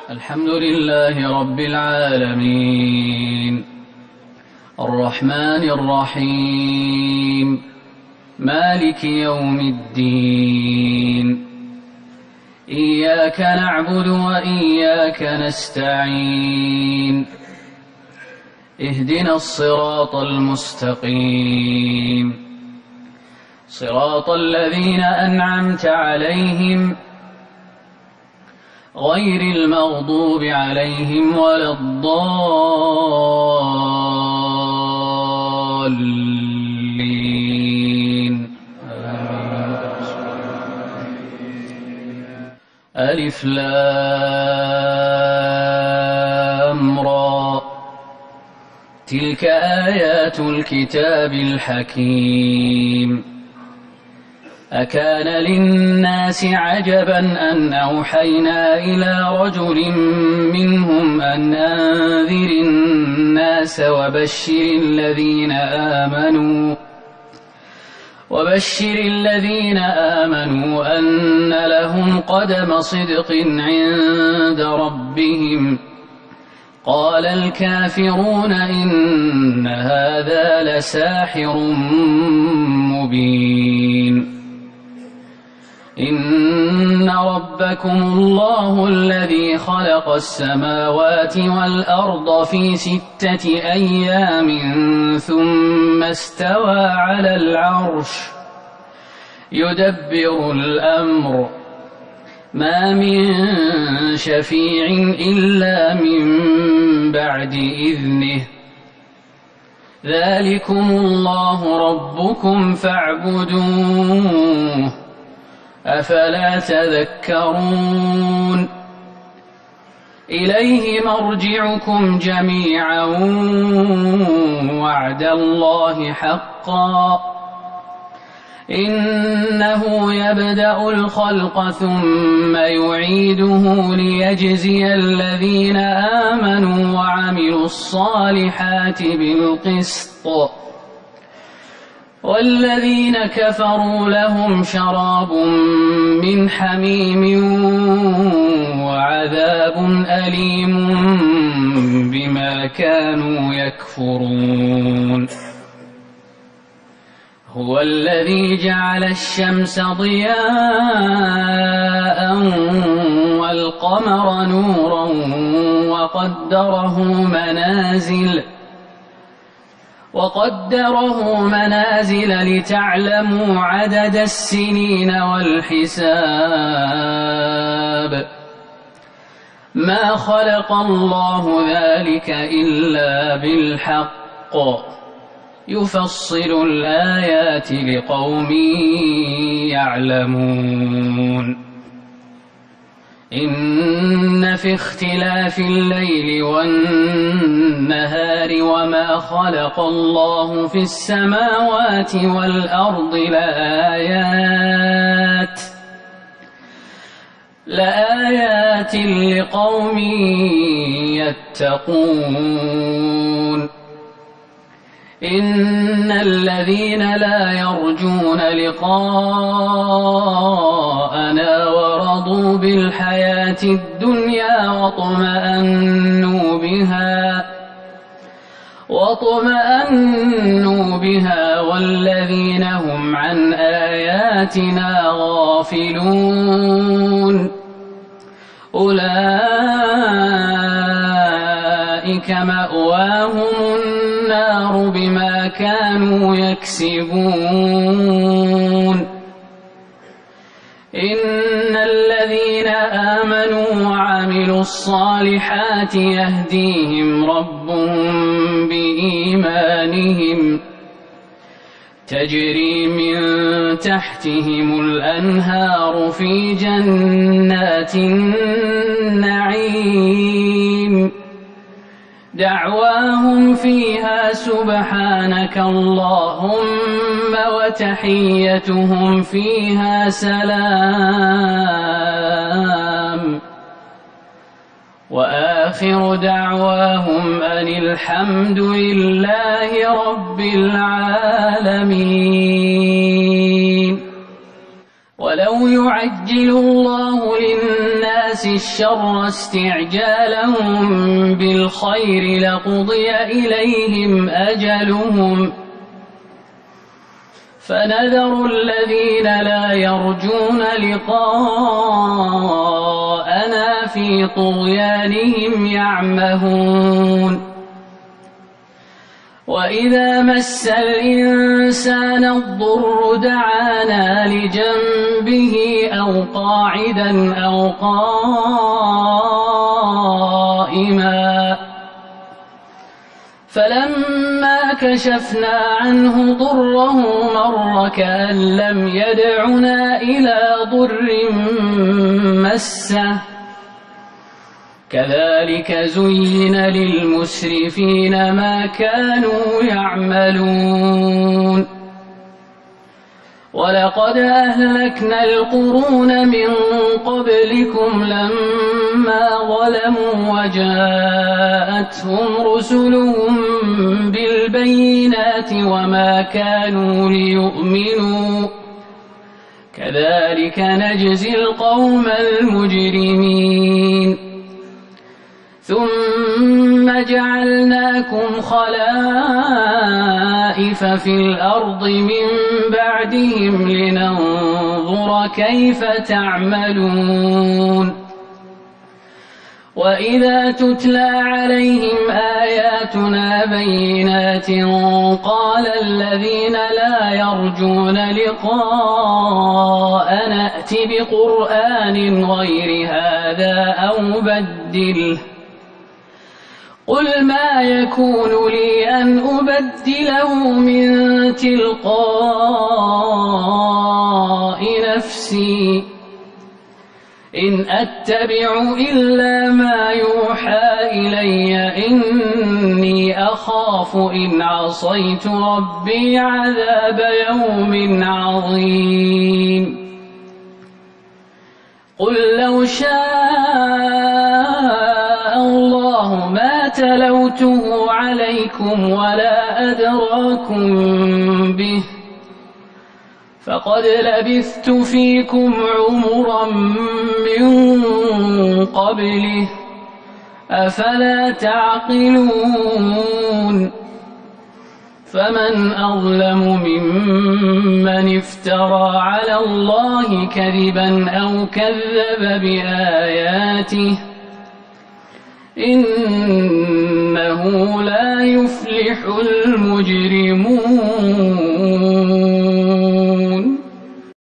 الحمد لله رب العالمين الرحمن الرحيم مالك يوم الدين إياك نعبد وإياك نستعين اهدنا الصراط المستقيم صراط الذين أنعمت عليهم غير المغضوب عليهم ولا الضالين ألف لام را تلك آيات الكتاب الحكيم أكان للناس عجبا أن أوحينا إلى رجل منهم أن أنذر الناس وبشر الذين آمنوا أن لهم قدم صدق عند ربهم قال الكافرون إن هذا لساحر مبين إن ربكم الله الذي خلق السماوات والأرض في 6 أيام ثم استوى على العرش يدبر الأمر ما من شفيع إلا من بعد إذنه ذلكم الله ربكم فاعبدوه أفلا تذكرون إليه مرجعكم جميعا وعد الله حقا إنه يبدأ الخلق ثم يعيده ليجزي الذين آمنوا وعملوا الصالحات بالقسط والذين كفروا لهم شراب من حميم وعذاب أليم بما كانوا يكفرون هو الذي جعل الشمس ضياء والقمر نورا وقدره منازل لتعلموا عدد السنين والحساب ما خلق الله ذلك إلا بالحق يفصل الآيات لقوم يعلمون إن في اختلاف الليل والنهار وما خلق الله في السماوات والأرض لآيات لقوم يتقون إن الذين لا يرجون لقاءنا ورضوا بالحياة الدنيا واطمأنوا بها والذين هم عن آياتنا غافلون أولئك مأواهم النار بما كانوا يكسبون إن الذين آمنوا وعملوا الصالحات يهديهم ربهم بإيمانهم تجري من تحتهم الأنهار في جنات النعيم دعواهم فيها سبحانك اللهم وتحيتهم فيها سلام وآخر دعواهم أن الحمد لله رب العالمين. ولو يعجل الله للناس الشر استعجالهم بالخير لقضي إليهم أجلهم فنذر الذين لا يرجون لقاءنا في طغيانهم يعمهون وإذا مس الإنسان الضر دعانا لجنبه أو قاعدا أو قائما فلما كشفنا عنه ضره مر كأن لم يدعنا إلى ضر مسه كذلك زين للمسرفين ما كانوا يعملون ولقد أهلكنا القرون من قبلكم لما ظلموا وجاءتهم رسلهم بالبينات وما كانوا ليؤمنوا كذلك نجزي القوم المجرمين ثم جعلناكم خلائف في الأرض من بعدهم لننظر كيف تعملون وإذا تتلى عليهم آياتنا بينات قال الذين لا يرجون لقاءنا ائت بقرآن غير هذا أو بدله قل ما يكون لي أن أبدله من تلقاء نفسي إن أتبع إلا ما يوحى إلي إني أخاف إن عصيت ربي عذاب يوم عظيم قل لو شاء الله ما تلوته عليكم ولا أدراكم به فقد لبثت فيكم عمرا من قبله أفلا تعقلون فمن أظلم ممن افترى على الله كذبا أو كذب بآياته إنه لا يفلح المجرمون